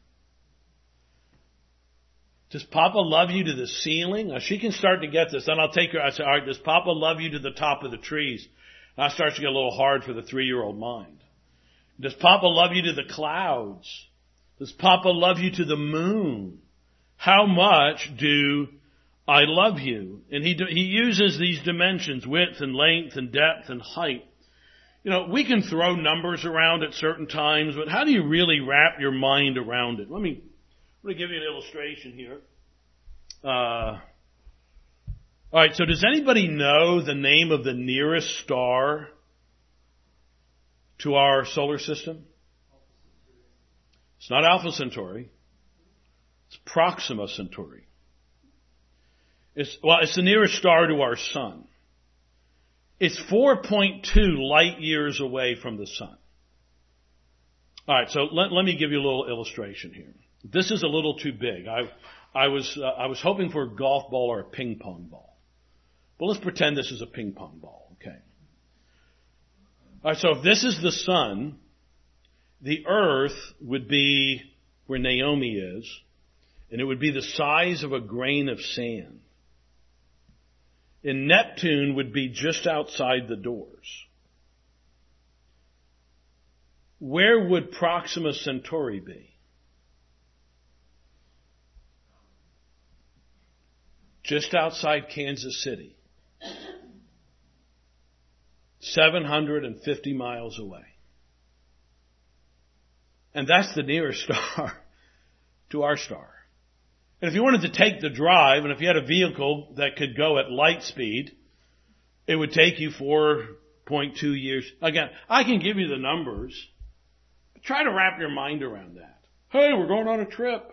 Does Papa love you to the ceiling? Now she can start to get this. Then I'll take her, I say, all right, does Papa love you to the top of the trees? Now it starts to get a little hard for the three-year-old mind. Does Papa love you to the clouds? Does Papa love you to the moon? How much do I love you? And he he uses these dimensions, width and length and depth and height. You know, we can throw numbers around at certain times, but how do you really wrap your mind around it? Let me, let me give you an illustration here. Uh, all right, so does anybody know the name of the nearest star to our solar system? It's not Alpha Centauri. It's Proxima Centauri. It's, well, it's the nearest star to our sun. It's four point two light years away from the sun. All right, so let, let me give you a little illustration here. This is a little too big. I, I was, uh, I was hoping for a golf ball or a ping pong ball. But let's pretend this is a ping pong ball, okay? All right, so if this is the sun, the earth would be where Naomi is, and it would be the size of a grain of sand. And Neptune would be just outside the doors. Where would Proxima Centauri be? Just outside Kansas City. seven hundred fifty miles away. And that's the nearest star to our star. And if you wanted to take the drive, and if you had a vehicle that could go at light speed, it would take you four point two years. Again, I can give you the numbers. But try to wrap your mind around that. Hey, we're going on a trip.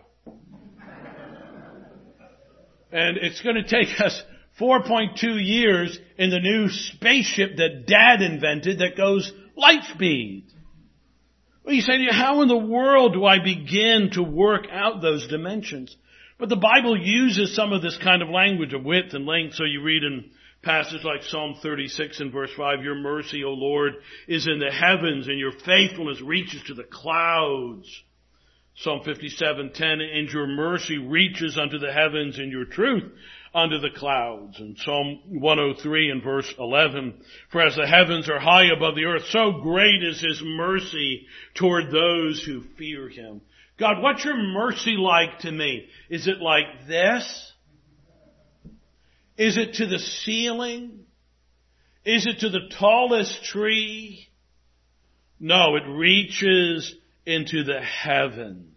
And it's going to take us four point two years in the new spaceship that Dad invented that goes light speed. Well, you say to you, how in the world do I begin to work out those dimensions? But the Bible uses some of this kind of language of width and length. So you read in passages like Psalm thirty-six and verse five, your mercy, O Lord, is in the heavens and your faithfulness reaches to the clouds. Psalm fifty-seven ten, and your mercy reaches unto the heavens and your truth unto the clouds. And Psalm one oh three and verse eleven, for as the heavens are high above the earth, so great is his mercy toward those who fear him. God, what's your mercy like to me? Is it like this? Is it to the ceiling? Is it to the tallest tree? No, it reaches into the heavens.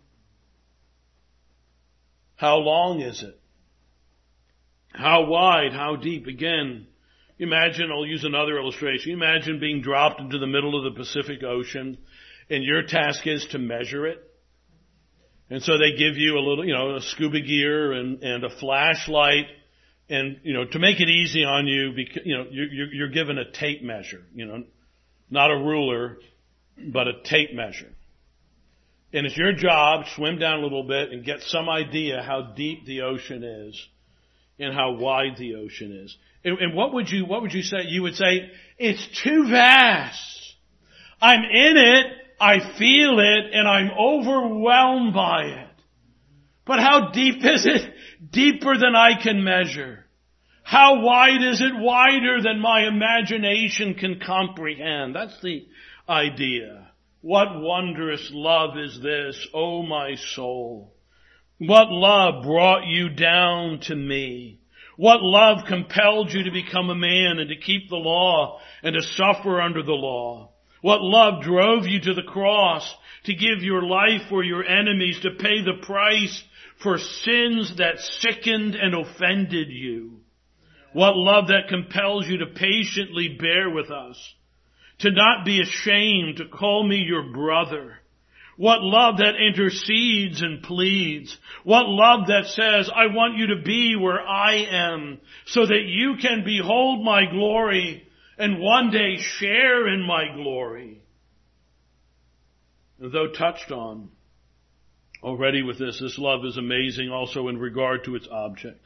How long is it? How wide? How deep? Again, imagine, I'll use another illustration. Imagine being dropped into the middle of the Pacific Ocean, and your task is to measure it. And so they give you a little, you know, a scuba gear and, and a flashlight. And, you know, to make it easy on you, because, you know, you're, you're given a tape measure, you know, not a ruler, but a tape measure. And it's your job, swim down a little bit and get some idea how deep the ocean is and how wide the ocean is. And, and what would you, what would you say? You would say, it's too vast. I'm in it. I feel it and I'm overwhelmed by it. But how deep is it? Deeper than I can measure. How wide is it? Wider than my imagination can comprehend. That's the idea. What wondrous love is this, O my soul? What love brought you down to me? What love compelled you to become a man and to keep the law and to suffer under the law? What love drove you to the cross to give your life for your enemies, to pay the price for sins that sickened and offended you? What love that compels you to patiently bear with us, to not be ashamed, to call me your brother? What love that intercedes and pleads? What love that says, I want you to be where I am so that you can behold my glory and one day share in my glory. Though touched on already with this, this love is amazing also in regard to its objects.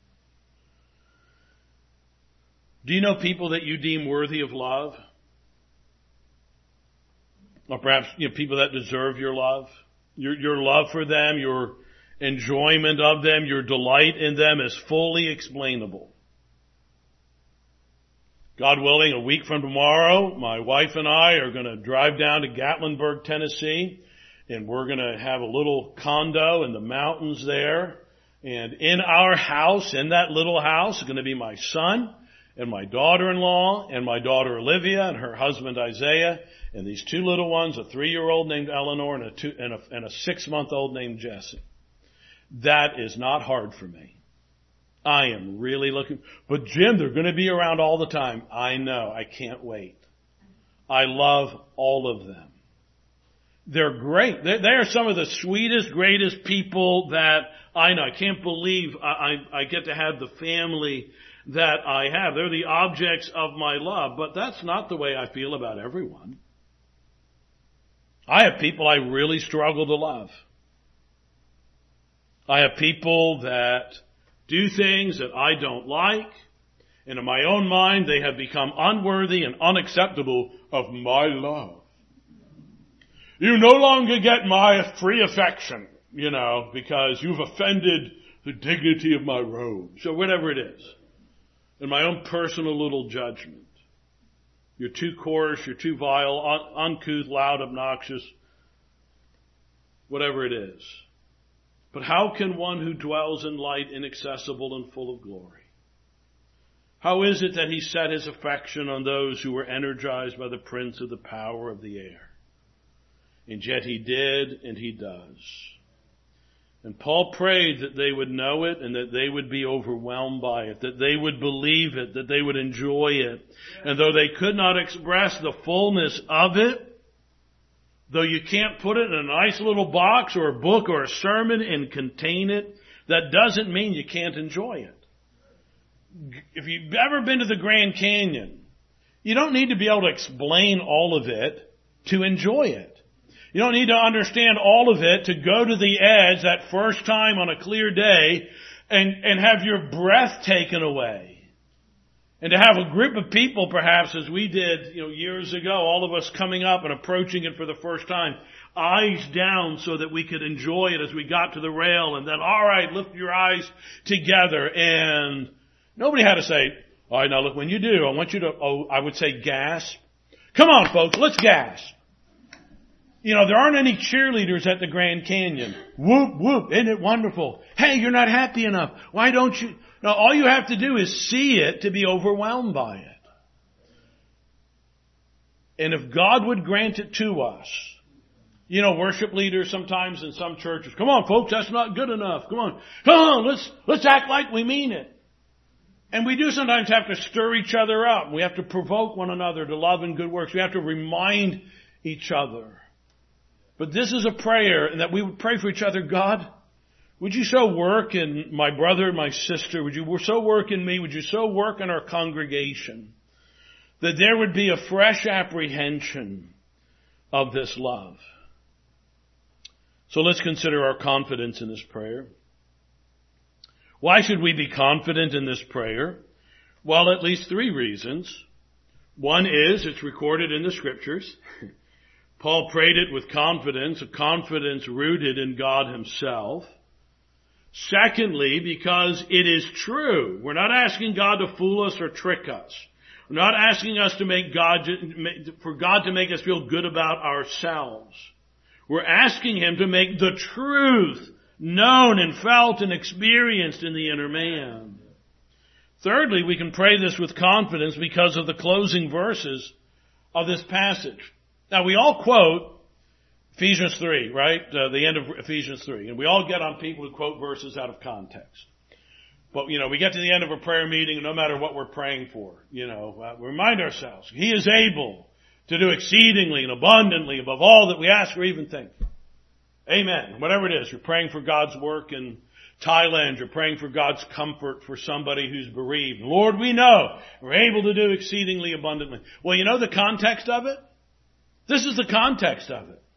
Do you know people that you deem worthy of love? Or perhaps, you know, people that deserve your love? Your, your love for them, your enjoyment of them, your delight in them is fully explainable. God willing, a week from tomorrow, my wife and I are going to drive down to Gatlinburg, Tennessee, and we're going to have a little condo in the mountains there. And in our house, in that little house, is going to be my son and my daughter-in-law and my daughter Olivia and her husband Isaiah and these two little ones, a three-year-old named Eleanor and a, two, and a, and a six-month-old named Jesse. That is not hard for me. I am really looking, but Jim, they're going to be around all the time. I know. I can't wait. I love all of them. They're great. They, they are some of the sweetest, greatest people that I know. I can't believe I, I, I get to have the family that I have. They're the objects of my love, but that's not the way I feel about everyone. I have people I really struggle to love. I have people that do things that I don't like, and in my own mind they have become unworthy and unacceptable of my love. You no longer get my free affection, you know, because you've offended the dignity of my robes, or whatever it is. In my own personal little judgment. You're too coarse, you're too vile, un- uncouth, loud, obnoxious, whatever it is. But how can one who dwells in light inaccessible and full of glory? How is it that he set his affection on those who were energized by the prince of the power of the air? And yet he did and he does. And Paul prayed that they would know it and that they would be overwhelmed by it, that they would believe it, that they would enjoy it. And though they could not express the fullness of it, though you can't put it in a nice little box or a book or a sermon and contain it, that doesn't mean you can't enjoy it. If you've ever been to the Grand Canyon, you don't need to be able to explain all of it to enjoy it. You don't need to understand all of it to go to the edge that first time on a clear day and, and have your breath taken away. And to have a group of people, perhaps, as we did, you know, years ago, all of us coming up and approaching it for the first time, eyes down so that we could enjoy it as we got to the rail, and then, all right, lift your eyes together. And nobody had to say, all right, now look, when you do, I want you to, oh, I would say gasp. Come on, folks, let's gasp. You know, there aren't any cheerleaders at the Grand Canyon. Whoop, whoop, isn't it wonderful? Hey, you're not happy enough. Why don't you? No, all you have to do is see it to be overwhelmed by it. And if God would grant it to us, you know, worship leaders sometimes in some churches, come on folks, that's not good enough. Come on, come on, let's, let's act like we mean it. And we do sometimes have to stir each other up. We have to provoke one another to love and good works. We have to remind each other. But this is a prayer, and that we would pray for each other. God, would you so work in my brother and my sister? Would you so work in me? Would you so work in our congregation that there would be a fresh apprehension of this love? So let's consider our confidence in this prayer. Why should we be confident in this prayer? Well, at least three reasons. One is it's recorded in the Scriptures. Paul prayed it with confidence, a confidence rooted in God Himself. Secondly, because it is true. We're not asking God to fool us or trick us. We're not asking us to make God, for God to make us feel good about ourselves. We're asking Him to make the truth known and felt and experienced in the inner man. Thirdly, we can pray this with confidence because of the closing verses of this passage. Now, we all quote Ephesians three, right? Uh, the end of Ephesians three. And we all get on people who quote verses out of context. But, you know, we get to the end of a prayer meeting, and no matter what we're praying for, you know, uh, we remind ourselves, He is able to do exceedingly and abundantly above all that we ask or even think. Amen. Whatever it is, you're praying for God's work in Thailand, you're praying for God's comfort for somebody who's bereaved. Lord, we know we're able to do exceedingly abundantly. Well, you know the context of it? This is the context of it.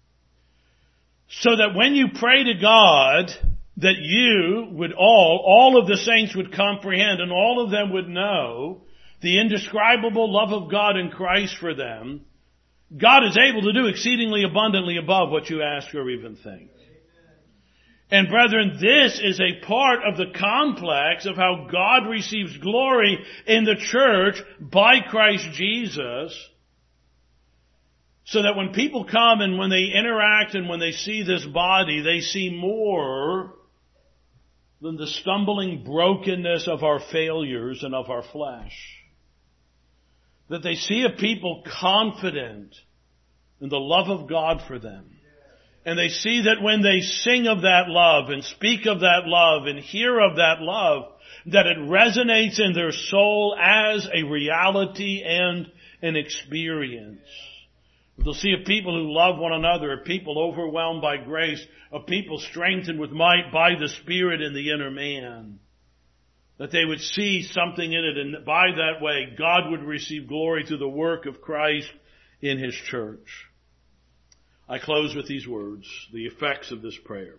So that when you pray to God, that you would all, all of the saints would comprehend and all of them would know the indescribable love of God in Christ for them. God is able to do exceedingly abundantly above what you ask or even think. And brethren, this is a part of the complex of how God receives glory in the church by Christ Jesus. So that when people come and when they interact and when they see this body, they see more than the stumbling brokenness of our failures and of our flesh. That they see a people confident in the love of God for them. And they see that when they sing of that love and speak of that love and hear of that love, that it resonates in their soul as a reality and an experience. They'll see a people who love one another, a people overwhelmed by grace, a people strengthened with might by the Spirit in the inner man. That they would see something in it, and by that way, God would receive glory through the work of Christ in His church. I close with these words, the effects of this prayer.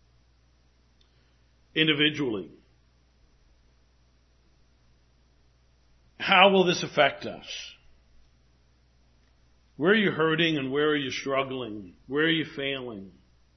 Individually, how will this affect us? Where are you hurting and where are you struggling? Where are you failing?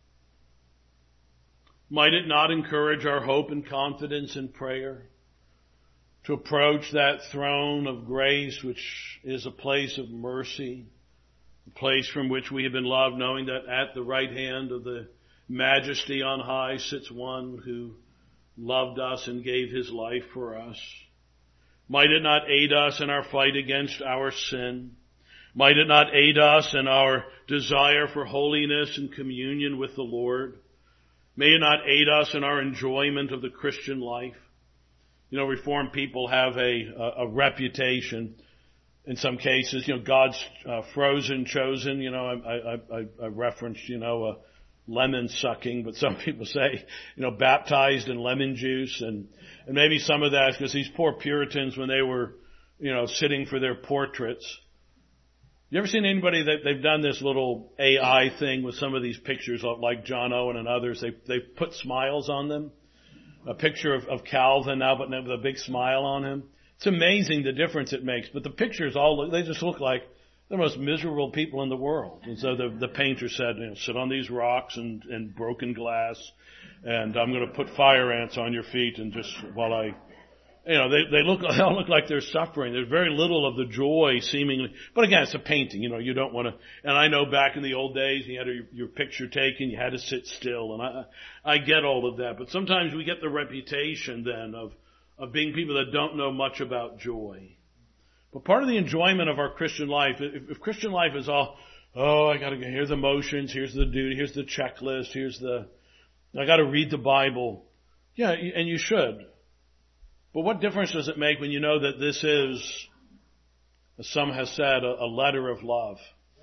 Might it not encourage our hope and confidence in prayer to approach that throne of grace, which is a place of mercy, a place from which we have been loved, knowing that at the right hand of the Majesty on high sits one who loved us and gave His life for us? Might it not aid us in our fight against our sin? Might it not aid us in our desire for holiness and communion with the Lord? May it not aid us in our enjoyment of the Christian life. You know, Reformed people have a, a, a reputation. In some cases, you know, God's uh, frozen, chosen. You know, I, I, I, I referenced, you know, uh, lemon sucking, but some people say, you know, baptized in lemon juice, and and maybe some of that is because these poor Puritans, when they were, you know, sitting for their portraits. You ever seen anybody that they've done this little A I thing with some of these pictures, like John Owen and others? They they put smiles on them. A picture of, of Calvin now, but with a big smile on him. It's amazing the difference it makes. But the pictures all look, they just look like the most miserable people in the world. And so the, the painter said, you know, sit on these rocks and, and broken glass, and I'm going to put fire ants on your feet, and just while I, you know, they, they look, they all look like they're suffering. There's very little of the joy seemingly. But again, it's a painting, you know, you don't want to, and I know back in the old days, you had your, your picture taken, you had to sit still, and I, I get all of that. But sometimes we get the reputation then of, of being people that don't know much about joy. But part of the enjoyment of our Christian life, if, if Christian life is all, oh, I got to here's the motions, here's the duty, here's the checklist, here's the, I got to read the Bible. Yeah, and you should. But what difference does it make when you know that this is, as some have said, a, a letter of love?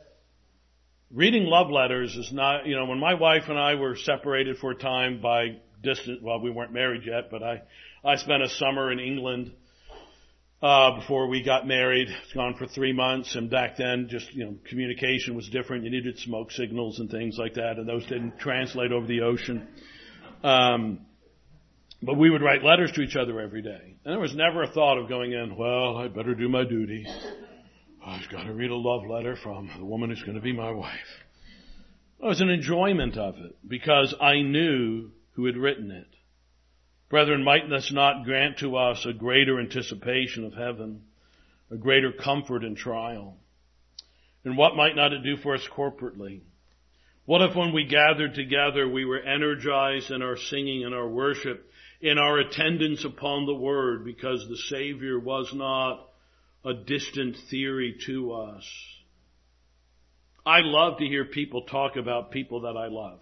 Reading love letters is not, you know, when my wife and I were separated for a time by distance, well, we weren't married yet, but I, I spent a summer in England uh before we got married. It's gone for three months, and back then, just, you know, communication was different. You needed smoke signals and things like that, and those didn't translate over the ocean. Um, but we would write letters to each other every day, and there was never a thought of going in, well, I better do my duty. I've got to read a love letter from the woman who's going to be my wife. It was an enjoyment of it because I knew who had written it. Brethren, might this not grant to us a greater anticipation of heaven, a greater comfort in trial? And what might not it do for us corporately? What if when we gathered together we were energized in our singing and our worship, in our attendance upon the Word, because the Savior was not a distant theory to us? I love to hear people talk about people that I love.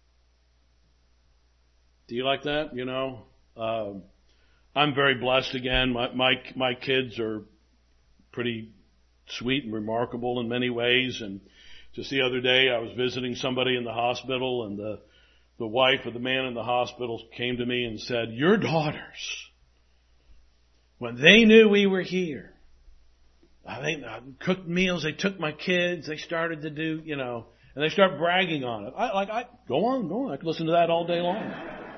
Do you like that? You know? Uh, I'm very blessed again. My, my, my kids are pretty sweet and remarkable in many ways. And just the other day I was visiting somebody in the hospital, and the, the wife of the man in the hospital came to me and said, your daughters, when they knew we were here, they cooked meals, they took my kids, they started to do, you know, and they start bragging on it. I, like, I, go on, go on. I could listen to that all day long.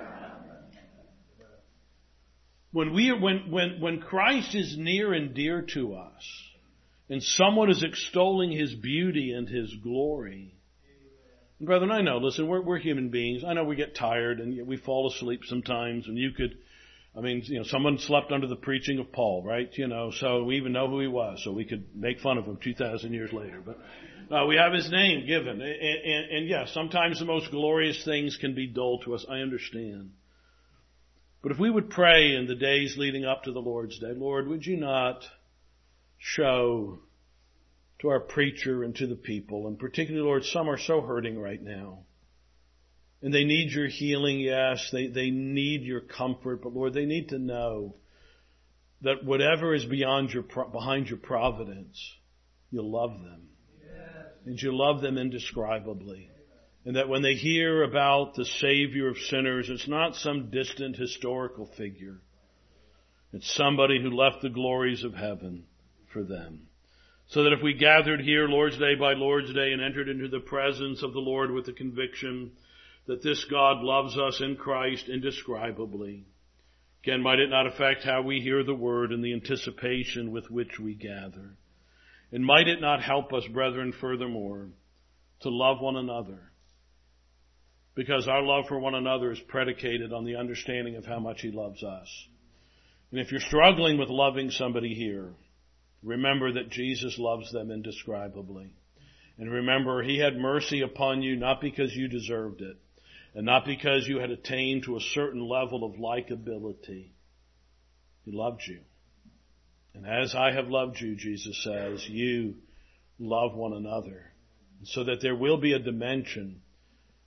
When we, when, when, when Christ is near and dear to us, and someone is extolling His beauty and His glory, and brethren, I know, listen, we're, we're human beings. I know we get tired and we fall asleep sometimes, and you could, I mean, you know, someone slept under the preaching of Paul, right? You know, so we even know who he was, so we could make fun of him two thousand years later. But uh, we have his name given. And, and, and yes, sometimes the most glorious things can be dull to us. I understand. But if we would pray in the days leading up to the Lord's Day, Lord, would you not show to our preacher and to the people, and particularly, Lord, some are so hurting right now. And they need your healing, yes. They, they need your comfort. But Lord, they need to know that whatever is beyond your, behind your providence, you love them. Yes. And you love them indescribably. And that when they hear about the Savior of sinners, it's not some distant historical figure. It's somebody who left the glories of heaven for them. So that if we gathered here Lord's Day by Lord's Day and entered into the presence of the Lord with the conviction that this God loves us in Christ indescribably, again, might it not affect how we hear the Word and the anticipation with which we gather? And might it not help us, brethren, furthermore, to love one another? Because our love for one another is predicated on the understanding of how much He loves us. And if you're struggling with loving somebody here, remember that Jesus loves them indescribably. And remember, He had mercy upon you not because you deserved it, and not because you had attained to a certain level of likability. He loved you. And as I have loved you, Jesus says, you love one another. So that there will be a dimension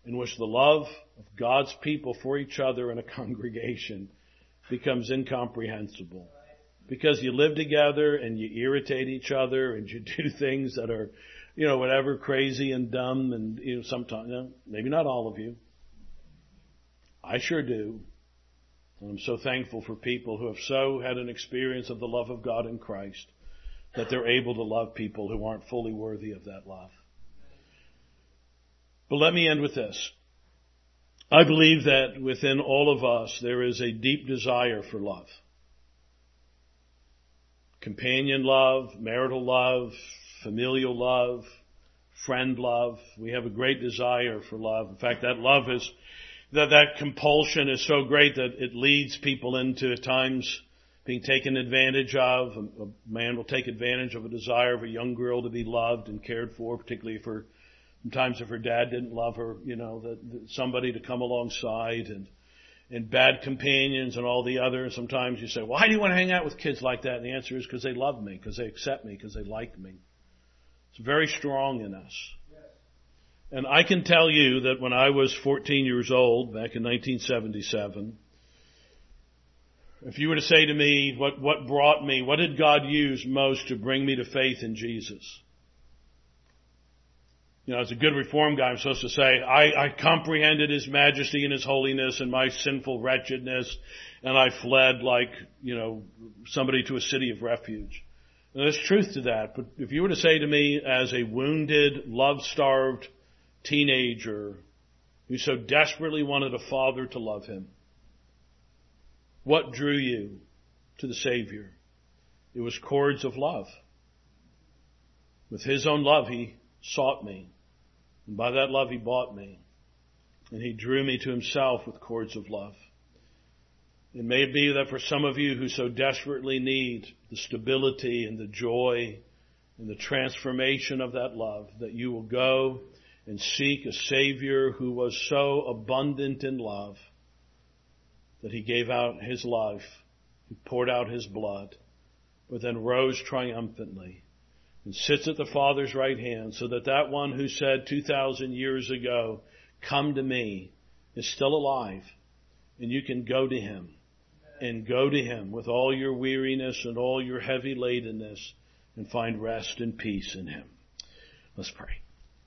in which the love of God's people for each other in a congregation becomes incomprehensible. Because you live together and you irritate each other and you do things that are, you know, whatever, crazy and dumb, and, you know, sometimes, you know, maybe not all of you. I sure do. And I'm so thankful for people who have so had an experience of the love of God in Christ that they're able to love people who aren't fully worthy of that love. But let me end with this. I believe that within all of us there is a deep desire for love. Companion love, marital love, familial love, friend love. We have a great desire for love. In fact, that love is, that, that compulsion is so great that it leads people into at times being taken advantage of. A, a man will take advantage of a desire of a young girl to be loved and cared for, particularly if her, sometimes if her dad didn't love her, you know, that, that somebody to come alongside, and and bad companions and all the other. Sometimes you say, why do you want to hang out with kids like that? And the answer is because they love me, because they accept me, because they like me. It's very strong in us. And I can tell you that when I was fourteen years old, back in nineteen seventy-seven, if you were to say to me, what, what brought me, what did God use most to bring me to faith in Jesus? You know, as a good Reform guy, I'm supposed to say, I, I comprehended His majesty and His holiness and my sinful wretchedness, and I fled like, you know, somebody to a city of refuge. And there's truth to that. But if you were to say to me, as a wounded, love-starved teenager who so desperately wanted a father to love him, what drew you to the Savior? It was cords of love. With His own love, He sought me. And by that love, He bought me. And He drew me to Himself with cords of love. It may be that for some of you who so desperately need the stability and the joy and the transformation of that love, that you will go and seek a Savior who was so abundant in love that He gave out His life, He poured out His blood, but then rose triumphantly and sits at the Father's right hand, so that that one who said two thousand years ago, come to me, is still alive. And you can go to Him, and go to Him with all your weariness and all your heavy ladenness, and find rest and peace in Him. Let's pray.